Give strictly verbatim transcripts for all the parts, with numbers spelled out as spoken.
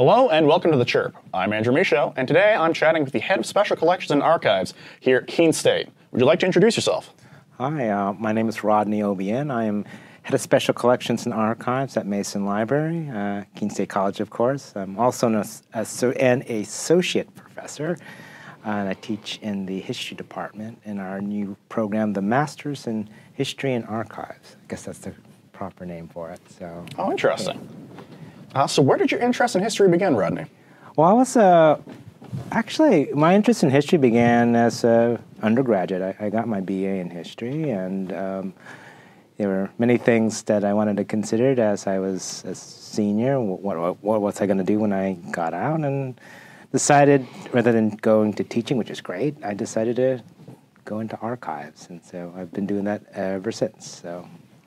Hello and welcome to The Chirp. I'm Andrew Michaud, and today I'm chatting with the head of Special Collections and Archives here at Keene State. Would you like to introduce yourself? Hi, uh, my name is Rodney Obian. I am head of Special Collections and Archives at Mason Library, uh, Keene State College, of course. I'm also an, as, an associate professor, uh, and I teach in the history department in our new program, the Masters in History and Archives. I guess that's the proper name for it. So. Oh, interesting. Yeah. Uh, so where did your interest in history begin, Rodney? Well, I was, uh, actually, my interest in history began as an undergraduate. I, I got my B A in history, and um, there were many things that I wanted to consider as I was a senior. What, what, what was I going to do when I got out? And decided, rather than going to teaching, which is great, I decided to go into archives. And so I've been doing that ever since. So.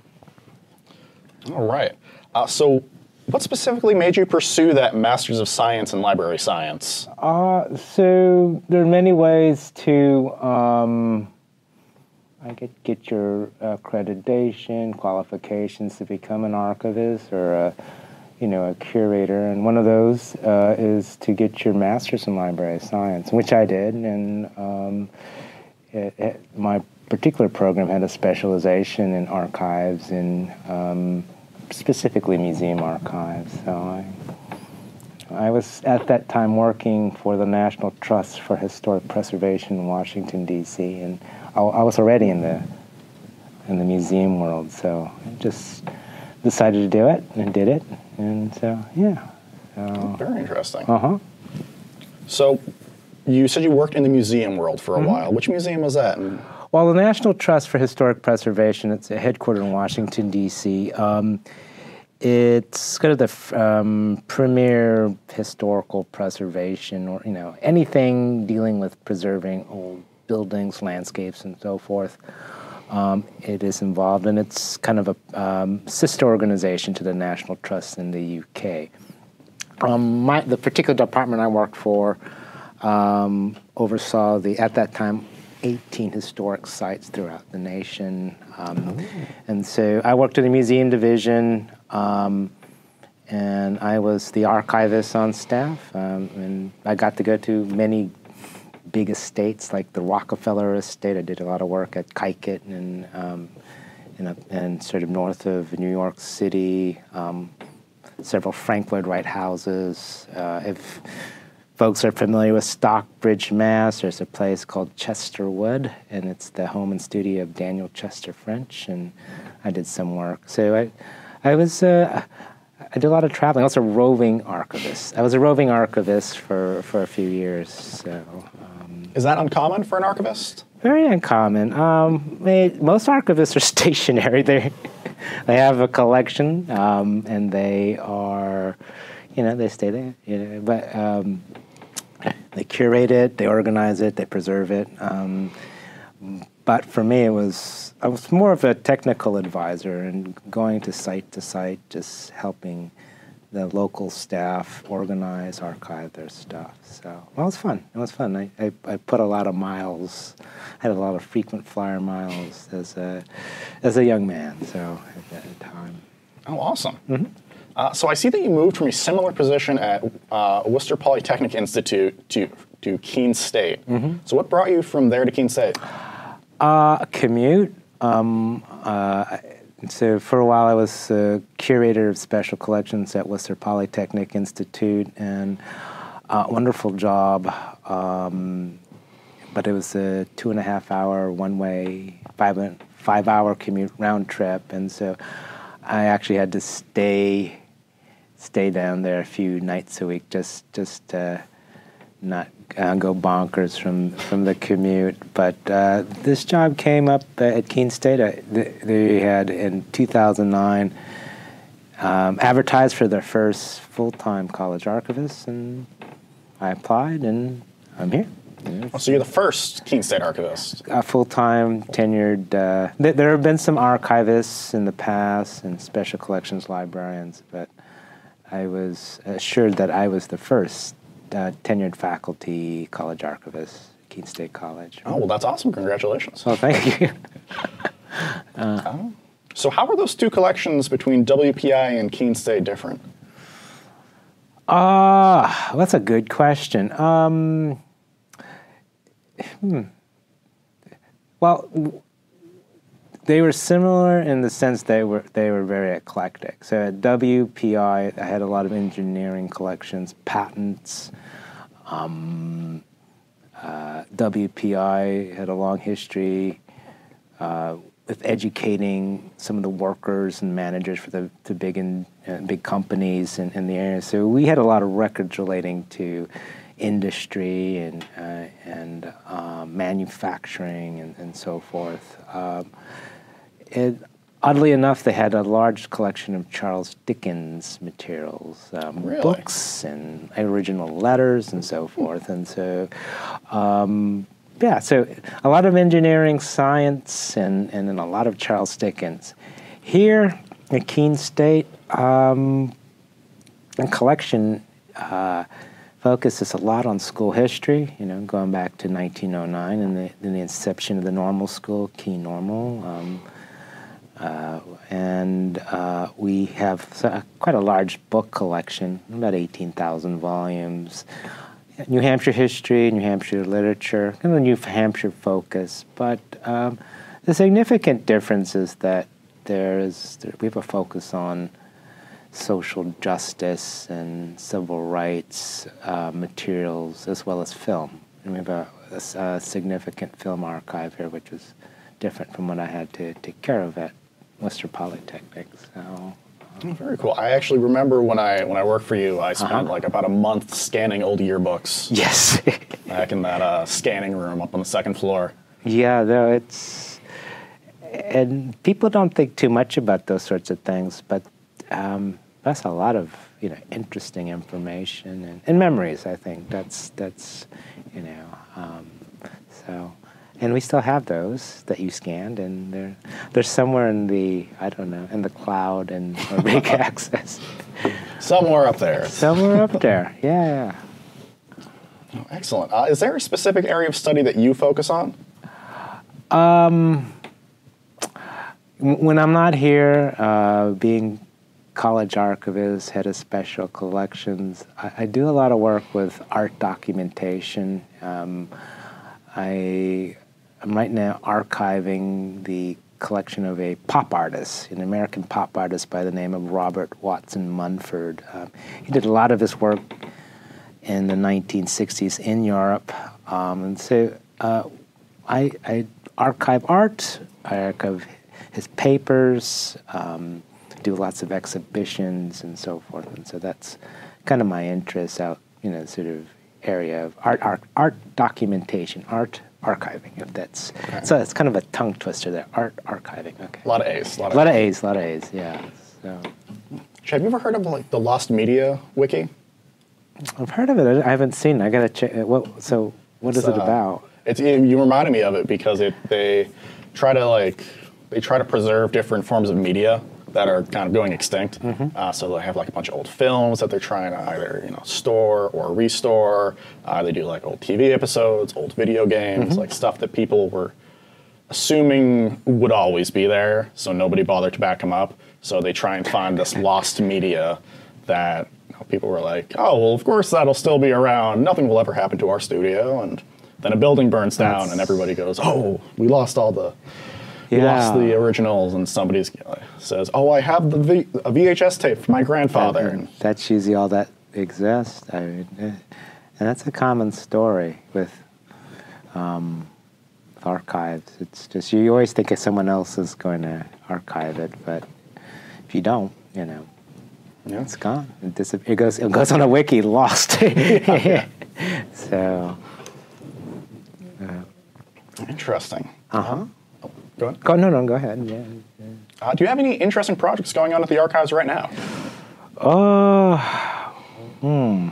All right. Uh, so what specifically made you pursue that Masters of Science in Library Science? Uh, so there are many ways to um, I get, get your accreditation, qualifications to become an archivist or a, you know, a curator. And one of those uh, is to get your Master's in Library Science, which I did. And um, it, it, my particular program had a specialization in archives and um, specifically museum archives. So I, I was at that time working for the National Trust for Historic Preservation in Washington, D C, and I, I was already in the in the museum world, so I just decided to do it and did it, and so yeah. So, very interesting. Uh huh. So you said you worked in the museum world for a mm-hmm. while. Which museum was that? And Well, the National Trust for Historic Preservation, it's headquartered in Washington, D C. Um, it's kind of the um, premier historical preservation, or, you know, anything dealing with preserving old buildings, landscapes, and so forth. Um, it is involved, and it's kind of a um, sister organization to the National Trust in the U K. Um, my, the particular department I worked for um, oversaw the, at that time, eighteen historic sites throughout the nation. Um, oh. And so I worked in the museum division, um, and I was the archivist on staff, um, and I got to go to many big estates like the Rockefeller Estate. I did a lot of work at Kykuit and, um, in a, and sort of north of New York City, um, several Frank Lloyd Wright houses. Uh, if folks are familiar with Stockbridge, Mass, there's a place called Chesterwood, and it's the home and studio of Daniel Chester French, and I did some work. So I, I was, uh, I did a lot of traveling. I was a roving archivist. I was a roving archivist for, for a few years. So, um, is that uncommon for an archivist? Very uncommon. Um, they, most archivists are stationary. They, they have a collection, um, and they are, you know, they stay there. You know, but um, they curate it, they organize it, they preserve it. Um, but for me, it was I was more of a technical advisor and going to site to site, just helping the local staff organize, archive their stuff. So well, it was fun. It was fun. I, I, I put a lot of miles. I had a lot of frequent flyer miles as a as a young man. So at that time. Oh, awesome. Mm-hmm. Uh, so I see that you moved from a similar position at uh, Worcester Polytechnic Institute to, to Keene State. Mm-hmm. So what brought you from there to Keene State? Uh, a commute. Um, uh, so for a while I was a curator of special collections at Worcester Polytechnic Institute, and a wonderful job. Um, but it was a two and a half hour one-way, five, five hour commute round trip, and so I actually had to stay stay down there a few nights a week, just just to not uh, go bonkers from, from the commute. But uh, this job came up at Keene State. I, they had, in two thousand nine, um, advertised for their first full-time college archivist, and I applied, and I'm here. Oh, so you're the first Keene State archivist? A full-time, tenured. Uh, th- there have been some archivists in the past and special collections librarians, but I was assured that I was the first uh, tenured faculty college archivist at Keene State College. Oh, well, that's awesome. Congratulations. Well, thank you. uh, oh. So how are those two collections between W P I and Keene State different? Ah, uh, that's a good question. Um, hmm. Well, they were similar in the sense they were they were very eclectic. So at W P I, I had a lot of engineering collections, patents. Um, uh, W P I had a long history uh, with educating some of the workers and managers for the, the big and uh, big companies in, in the area. So we had a lot of records relating to industry and uh, and uh, manufacturing and, and so forth. Um, it, oddly enough, they had a large collection of Charles Dickens materials, um, really? books and original letters and so forth. And so, um, yeah, so a lot of engineering, science, and, and then a lot of Charles Dickens. Here at Keene State, um, the collection uh, focuses a lot on school history, you know, going back to nineteen oh nine and the, and the inception of the normal school, Keene Normal. Um, uh, and uh, we have a, quite a large book collection, about eighteen thousand volumes. New Hampshire history, New Hampshire literature, kind of New Hampshire focus. But um, the significant difference is that there is there, we have a focus on social justice and civil rights uh, materials, as well as film. And we have a, a, a significant film archive here, which is different from what I had to take care of at Worcester Polytechnic. So. Oh, very cool. I actually remember when I when I worked for you, I spent Uh-huh. like about a month scanning old yearbooks. Yes. Back in that uh, scanning room up on the second floor. Yeah, though it's, and people don't think too much about those sorts of things, but um, that's a lot of you know interesting information and, and memories. I think that's that's you know um, so. And we still have those that you scanned, and they're they're somewhere in the I don't know in the cloud and or big access. Somewhere up there. Somewhere up there, yeah. Oh, excellent. Uh, is there a specific area of study that you focus on? Um, when I'm not here, uh, being college archivist, head of special collections, I, I do a lot of work with art documentation. Um, I I'm right now archiving the collection of a pop artist, an American pop artist by the name of Robert Watson Munford. Um, he did a lot of his work in the nineteen sixties in Europe. Um, and so uh, I, I archive art, I archive his papers, um, do lots of exhibitions and so forth. And so that's kind of my interest out, you know, sort of area of art, art, art documentation, art archiving. If that's okay. So it's kind of a tongue twister there. Art archiving. Okay. A lot of A's. A lot of, a lot of A's. A lot of A's. Yeah. So. Have you ever heard of like the Lost Media Wiki? I've heard of it. I haven't seen it. I gotta check. What? So what is it's, it about? Uh, it's you reminded me of it because it they try to like they try to preserve different forms of media that are kind of going extinct. Mm-hmm. Uh, so they have like a bunch of old films that they're trying to either you know store or restore. Uh, they do like old T V episodes, old video games, mm-hmm. like stuff that people were assuming would always be there, so nobody bothered to back them up. So they try and find this lost media that you know, people were like, oh, well, of course that'll still be around. Nothing will ever happen to our studio. And then a building burns down That's... and everybody goes, oh, we lost all the... We yeah. lost the originals, and somebody says, "Oh, I have the v- a V H S tape from my grandfather." And that's usually all that exists. I mean, uh, and that's a common story with, um, with archives. It's just you always think if someone else is going to archive it, but if you don't, you know, yeah. it's gone. It, dis- it goes. It goes on a wiki, lost. yeah. So. Uh, Interesting. Uh huh. Go ahead. Go, no, no, go ahead. Yeah, yeah. Uh, do you have any interesting projects going on at the archives right now? Oh, hmm.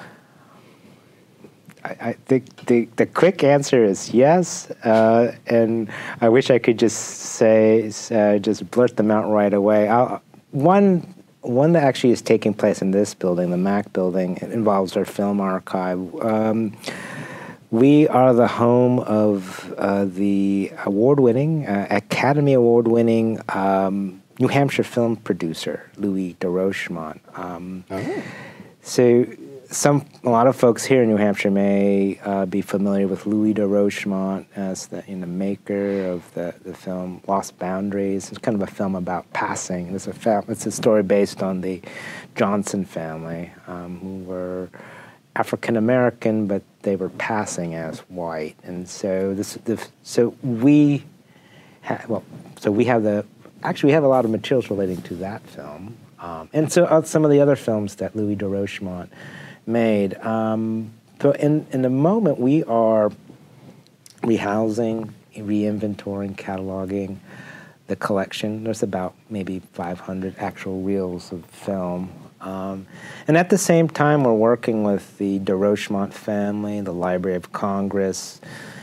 I, I think the, the quick answer is yes, uh, and I wish I could just say, uh, just blurt them out right away. I'll, one, one that actually is taking place in this building, the Mac building, it involves our film archive. Um, We are the home of uh, the award-winning, uh, Academy Award-winning um, New Hampshire film producer, Louis de Rochemont. Um, oh. so some a lot of folks here in New Hampshire may uh, be familiar with Louis de Rochemont as the you know, maker of the, the film Lost Boundaries. It's kind of a film about passing. It's a film, it's a story based on the Johnson family, um, who were African American, but they were passing as white. And so this, the, so we, ha- well, so we have the actually we have a lot of materials relating to that film, um, and so uh, some of the other films that Louis de Rochemont made. Um, so in, in the moment, we are rehousing, re-inventorying, cataloging the collection. There's about maybe five hundred actual reels of film. Um, and at the same time, we're working with the de Rochemont family, the Library of Congress,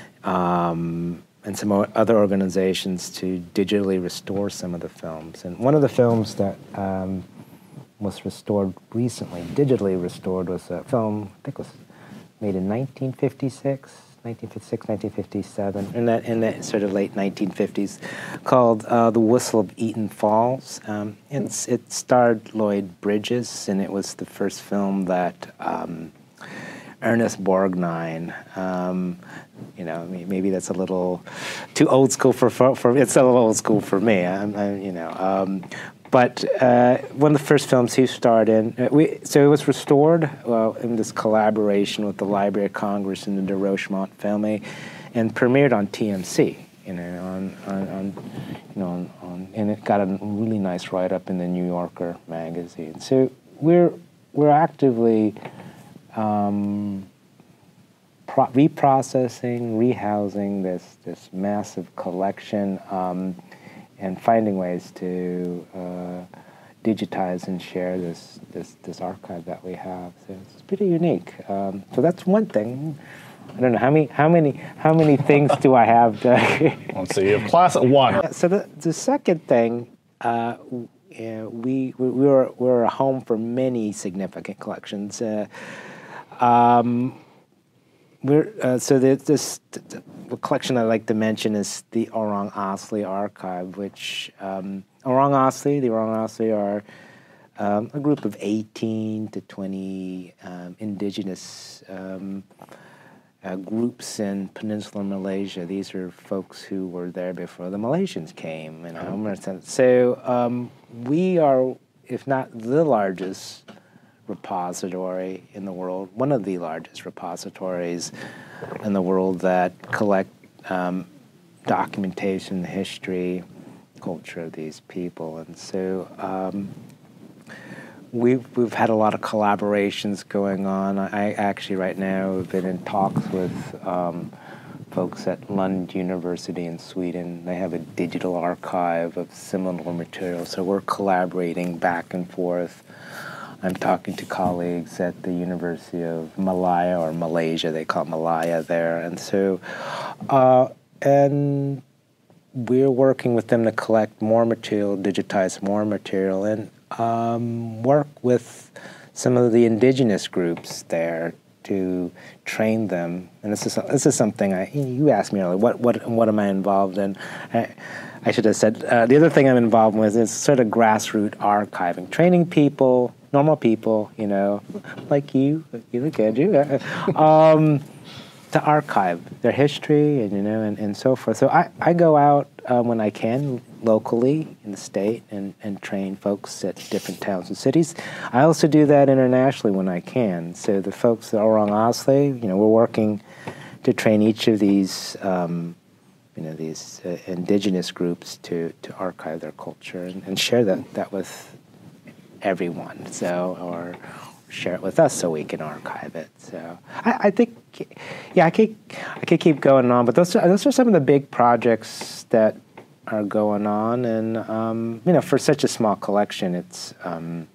um, and some other organizations to digitally restore some of the films. And one of the films that um, was restored recently, digitally restored, was a film, I think it was made in nineteen fifty-six, nineteen fifty-six, nineteen fifty-seven, in that, in that sort of late nineteen fifties, called uh, The Whistle of Eaton Falls. Um, it's, it starred Lloyd Bridges, and it was the first film that um, Ernest Borgnine, um, you know, maybe that's a little too old school for, for, for it's a little old school for me, I'm, I'm, you know, um, But uh, one of the first films he starred in, uh, we, so it was restored well, in this collaboration with the Library of Congress and the de Rochemont family, and premiered on T M C. You know, on, on, on you know, on, on, and it got a really nice write-up in the New Yorker magazine. So we're we're actively um, pro- reprocessing, rehousing this this massive collection. Um, and finding ways to uh, digitize and share this, this this archive that we have. So it's pretty unique. Um, so that's one thing. I don't know how many how many how many things do I have to Let's see, you have class at one. So the the second thing, uh, yeah, we we we're we're a home for many significant collections. Uh, um, we're uh, so the, this. The, The collection I'd like to mention is the Orang Asli Archive, which um, Orang Asli, the Orang Asli are um, a group of eighteen to twenty um, indigenous um, uh, groups in peninsular Malaysia. These are folks who were there before the Malaysians came. You know? So um, we are, if not the largest repository in the world, one of the largest repositories in the world that collect um, documentation, history, culture of these people. And so um, we've, we've had a lot of collaborations going on. I actually right now have been in talks with um, folks at Lund University in Sweden. They have a digital archive of similar material, so we're collaborating back and forth. I'm talking to colleagues at the University of Malaya, or Malaysia, they call it Malaya there. And so, uh, and we're working with them to collect more material, digitize more material, and um, work with some of the indigenous groups there to train them. And this is this is something I you asked me earlier. What what what am I involved in? I, I should have said uh, the other thing I'm involved with is sort of grassroots archiving, training people, normal people, you know, like you, you look at you, um, to archive their history and you know and, and so forth. So I, I go out uh, when I can locally in the state and, and train folks at different towns and cities. I also do that internationally when I can. So the folks at Orang Asli, you know, we're working to train each of these um, you know these uh, indigenous groups to, to archive their culture and, and share that, that with everyone, so or share it with us so we can archive it. So I, I think, yeah, I could I could keep going on, but those are, those are some of the big projects that are going on, and um, you know, for such a small collection, it's um,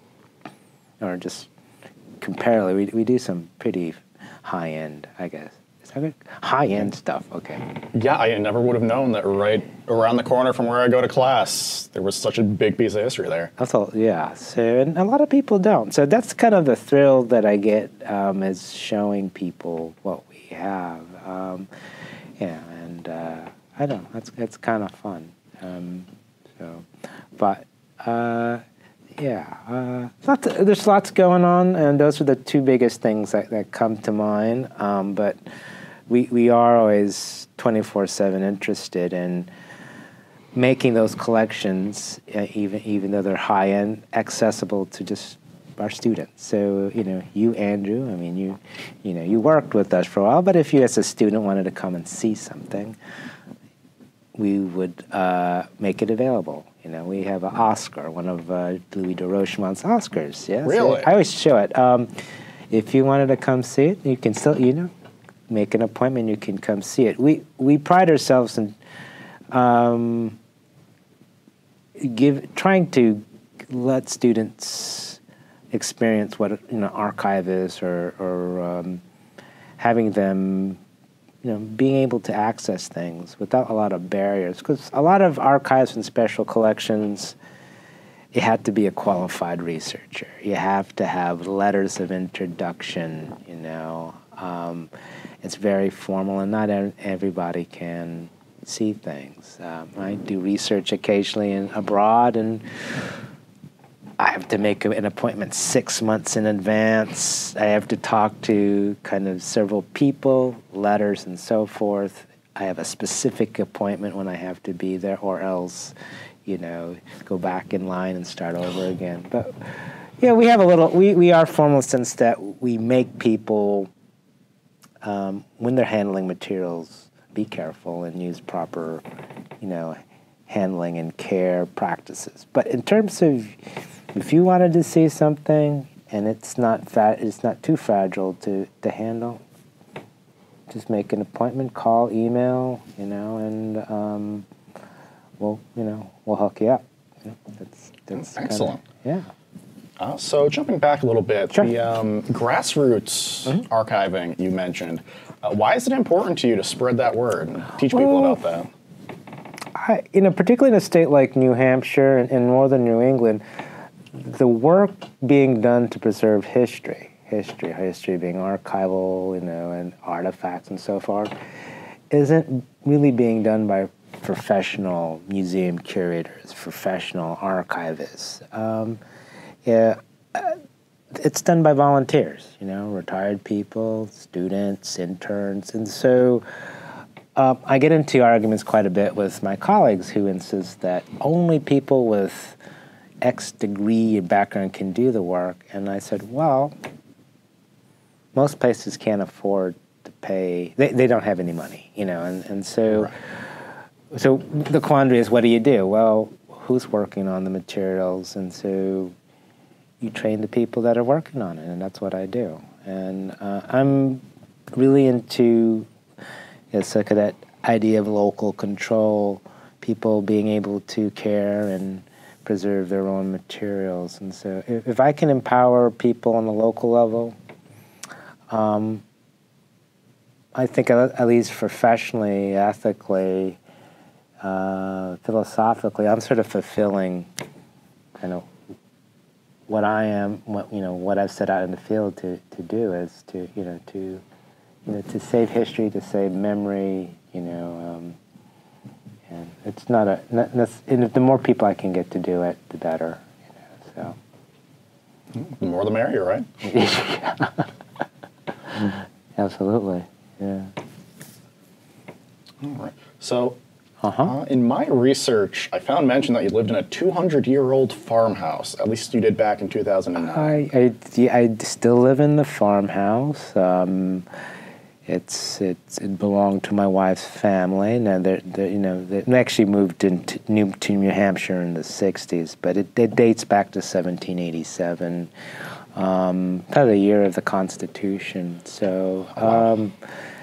or just comparatively, we we do some pretty high end, I guess. High-end stuff, okay. Yeah, I never would have known that right around the corner from where I go to class, there was such a big piece of history there. That's all, yeah. So, and a lot of people don't. So that's kind of the thrill that I get um, is showing people what we have. Um, yeah, and uh, I don't know, it's, it's kind of fun. Um, so, but, uh, Yeah, uh, lots of, there's lots going on, and those are the two biggest things that, that come to mind. Um, but we we are always twenty-four seven interested in making those collections, uh, even even though they're high end, accessible to just our students. So you know, you Andrew, I mean, you you know, you worked with us for a while, but if you as a student wanted to come and see something, we would uh, make it available. You know, we have an Oscar, one of uh, Louis de Rochemont's Oscars. Yeah, really? So I always show it. Um, if you wanted to come see it, you can still, you know, make an appointment. You can come see it. We we pride ourselves in um, give trying to let students experience what you know archive is, or or um, having them. You know, being able to access things without a lot of barriers. Because a lot of archives and special collections, you have to be a qualified researcher. You have to have letters of introduction, you know. Um, it's very formal, and not everybody can see things. Um, I do research occasionally in, abroad, and I have to make an appointment six months in advance. I have to talk to kind of several people, letters and so forth. I have a specific appointment when I have to be there, or else, you know, go back in line and start over again. But yeah, we have a little, we, we are formal in the sense that we make people, um, when they're handling materials, be careful and use proper, you know, handling and care practices. But in terms of, if you wanted to see something and it's not fa- it's not too fragile to, to handle, just make an appointment, call, email, you know, and um, we'll you know we'll hook you up. You know, that's that's excellent. Kinda, yeah. Uh, so jumping back a little bit, sure. the um, grassroots mm-hmm. archiving you mentioned. Uh, why is it important to you to spread that word and teach people well, about that? I, you know, particularly in a state like New Hampshire and in northern New England, the work being done to preserve history, history, history being archival, you know, and artifacts and so forth, isn't really being done by professional museum curators, professional archivists. Um, yeah, uh, it's done by volunteers, you know, retired people, students, interns, and so uh, I get into arguments quite a bit with my colleagues who insist that only people with X degree or background can do the work. And I said, well, most places can't afford to pay, they, they don't have any money, you know, and, and so right. so the quandary is, what do you do? Well, who's working on the materials? And so you train the people that are working on it, and that's what I do. And uh, I'm really into it's like that idea of local control, people being able to care and preserve their own materials. And so if, if I can empower people on the local level, um, I think at least professionally, ethically, uh, philosophically, I'm sort of fulfilling kind of what I am, what, you know, what I've set out in the field to, to do is to, you know, to, you know, to save history, to save memory, you know, um, and it's not a, not, and the more people I can get to do it, the better, you know, so. The more the merrier, right? Yeah. Absolutely, yeah. All right. So, uh-huh. uh, in my research, I found mention that you lived in a two hundred year old farmhouse. At least you did back in two thousand nine. I, I, yeah, I still live in the farmhouse. Um, it's, it's it belonged to my wife's family. Now, they're, they're, you know, they actually moved into New, to New Hampshire in the sixties, but it, it dates back to seventeen eighty-seven. Um, about the year of the Constitution. So, um,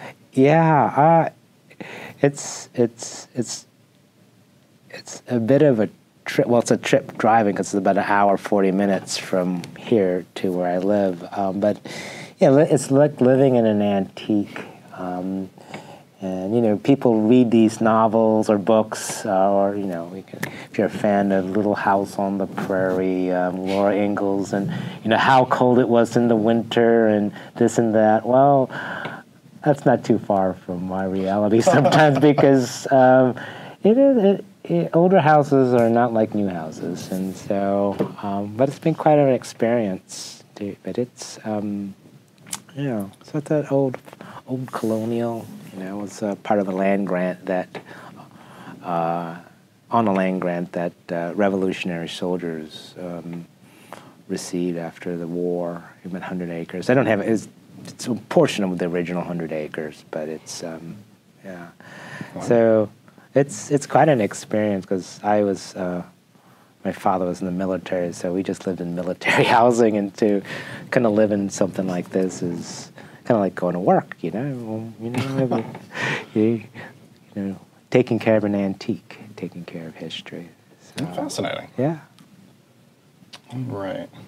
yeah, I, it's it's it's it's a bit of a trip. Well, it's a trip driving because it's about an hour forty minutes from here to where I live. Um, but yeah, it's like living in an antique. Um, And, you know, people read these novels or books, uh, or, you know, we can, if you're a fan of Little House on the Prairie, um, Laura Ingalls, and, you know, how cold it was in the winter and this and that. Well, that's not too far from my reality sometimes because um, it is, it, eh, older houses are not like new houses, and so, um, but it's been quite an experience. To, but it's, um, you know, so it's that old, old colonial. You know, it's a part of a land grant that, uh, on a land grant that uh, Revolutionary soldiers um, received after the war. About one hundred acres. I don't have it. It's, it's a portion of the original one hundred acres, but it's, um, yeah. Wow. So it's it's quite an experience because I was, uh, my father was in the military, so we just lived in military housing, and to kind of live in something like this is kind of like going to work, you know. You know, you, you know, taking care of an antique, taking care of history. So, fascinating. Yeah. Right.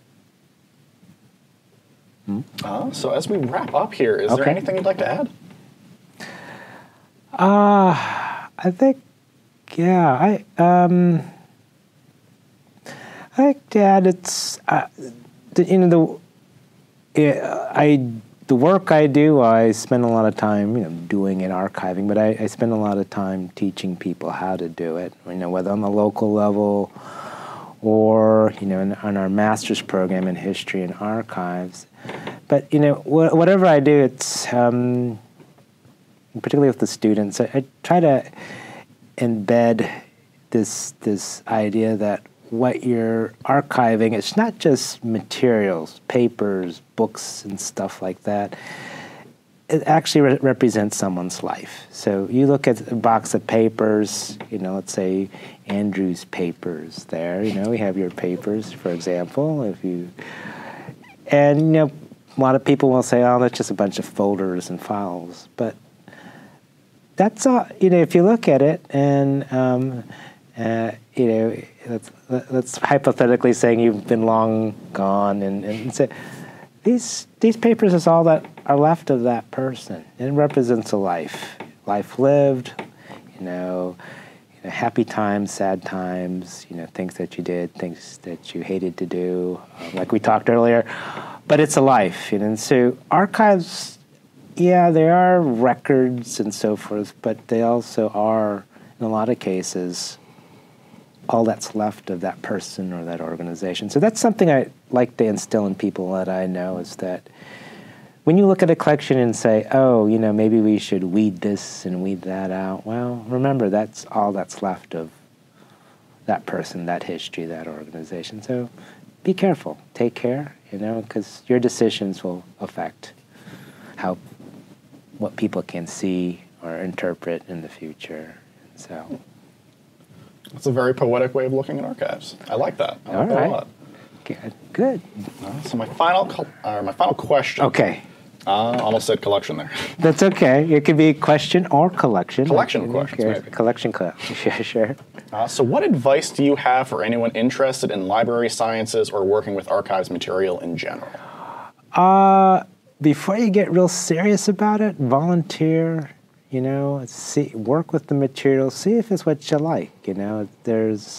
Hmm? Uh, so as we wrap up here, is Okay. there anything you'd like to add? Uh, I think, yeah, I, um, I think, Dad, it's, uh, the, you know, the, yeah, I, the work I do, I spend a lot of time, you know, doing it, archiving, but I, I spend a lot of time teaching people how to do it, you know, whether on the local level or, you know, in, on our master's program in history and archives. But, you know, wh whatever I do, it's, um, particularly with the students, I, I try to embed this this idea that what you're archiving, it's not just materials, papers, books, and stuff like that. It actually re represents someone's life. So you look at a box of papers, you know, let's say Andrew's papers there, you know, we have your papers, for example, if you, and, you know, a lot of people will say, oh, that's just a bunch of folders and files, but that's all, you know, if you look at it and, um, uh, you know, let's, let's hypothetically saying you've been long gone and, and say, these, these papers is all that are left of that person. It represents a life, life lived, you know, you know, happy times, sad times, you know, things that you did, things that you hated to do, uh, like we talked earlier, but it's a life, you know, and so archives, yeah, they are records and so forth, but they also are, in a lot of cases, all that's left of that person or that organization. So that's something I like to instill in people that I know, is that when you look at a collection and say, oh, you know, maybe we should weed this and weed that out, well, remember, that's all that's left of that person, that history, that organization. So be careful, take care, you know, because your decisions will affect how, what people can see or interpret in the future. So That's a very poetic way of looking at archives. I like that. I like all that right. a lot. Good. Good. Uh, so my final, co- uh, my final question. Okay. Uh, almost said collection there. That's okay. It could be question or collection. Collection of Okay, questions, sure. maybe. Collection, collection. Sure, sure. Uh, so what advice do you have for anyone interested in library sciences or working with archives material in general? Uh, before you get real serious about it, volunteer, you know, see, work with the material, see if it's what you like, you know. There's,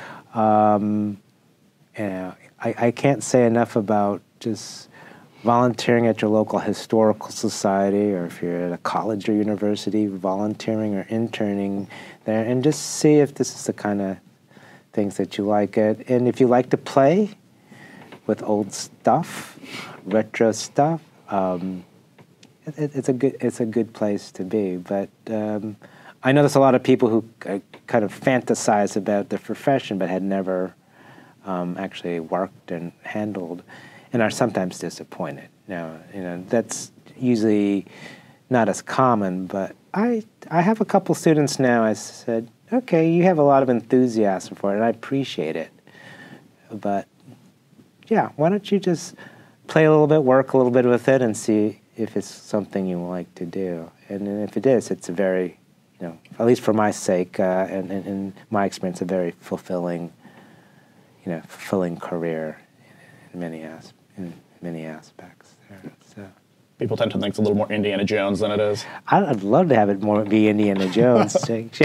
um, you know, I, I can't say enough about just volunteering at your local historical society, or if you're at a college or university, volunteering or interning there, and just see if this is the kind of things that you like it. And if you like to play with old stuff, retro stuff, um, it, it's a good it's a good place to be. But um, I know there's a lot of people who uh, kind of fantasize about the profession, but had never um, actually worked and handled, and are sometimes disappointed. Now, you know, that's usually not as common, but I I have a couple students now. I said, okay, you have a lot of enthusiasm for it, and I appreciate it. But yeah, why don't you just play a little bit, work a little bit with it, and see if it's something you like to do. And if it is, it's a very, you know, at least for my sake uh, and, and, and my experience, a very fulfilling, you know, fulfilling career in many as in many aspects. There. So People tend to think it's a little more Indiana Jones than it is. I'd love to have it more be Indiana Jones.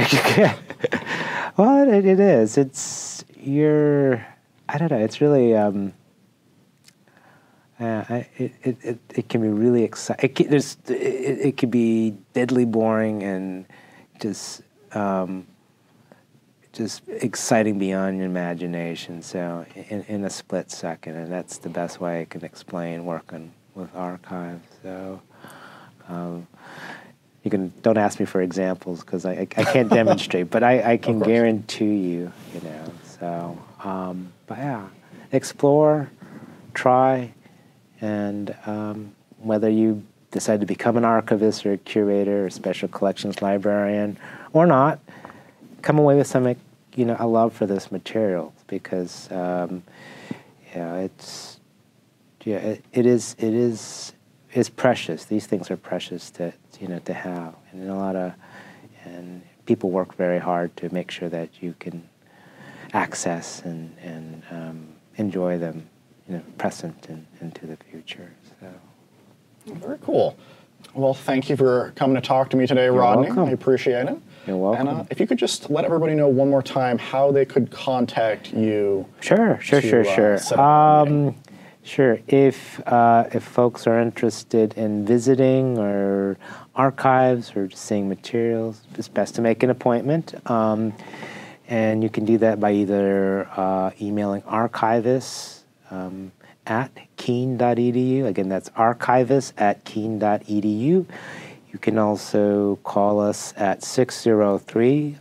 Well, it, it is. It's you're. I don't know. It's really. Um, Uh, I, it, it, it, it can be really exciting. It, can- there's, it, it can be deadly boring and just um, just exciting beyond your imagination. So in, in a split second, and that's the best way I can explain working with archives. So um, you can don't ask me for examples because I, I, I can't demonstrate, but I, I can guarantee you, you know. So, um, but yeah, explore, try, and um, whether you decide to become an archivist or a curator or special collections librarian or not, come away with some, you know, a love for this material because, um, yeah, it's, yeah, it, it is, it is, it's precious. These things are precious to, you know, to have, and a lot of, and people work very hard to make sure that you can access and and um, enjoy them, you know, present and into the future. So, very cool. Well, thank you for coming to talk to me today, You're Rodney. welcome. I appreciate it. You're welcome. And uh, if you could just let everybody know one more time how they could contact you. Sure, sure, to, sure, uh, sure. set up a meeting. Um, sure. If uh, if folks are interested in visiting or archives or just seeing materials, it's best to make an appointment. Um, and you can do that by either uh, emailing archivists um, at keene dot e d u. Again, that's archivists at keene dot e d u. You can also call us at six zero three,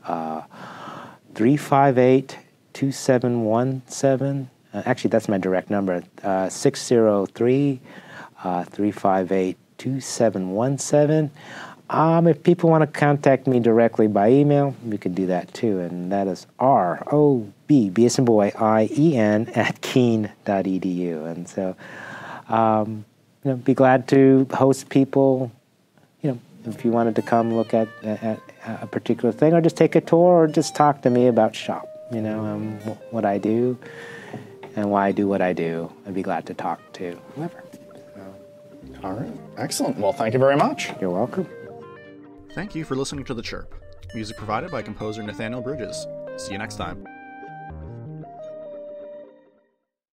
three five eight, two seven one seven. Uh, actually, that's my direct number, uh, six zero three, three five eight, two seven one seven. Um, if people want to contact me directly by email, you can do that too, and that is R O B, B as in boy, I E N, at keene dot e d u. And so, um, you know, be glad to host people, you know, if you wanted to come look at, at, at a particular thing, or just take a tour, or just talk to me about shop, you know, um, what I do, and why I do what I do. I'd be glad to talk to whoever. So. All right. Excellent. Well, thank you very much. You're welcome. Thank you for listening to The Chirp. Music provided by composer Nathaniel Bridges. See you next time.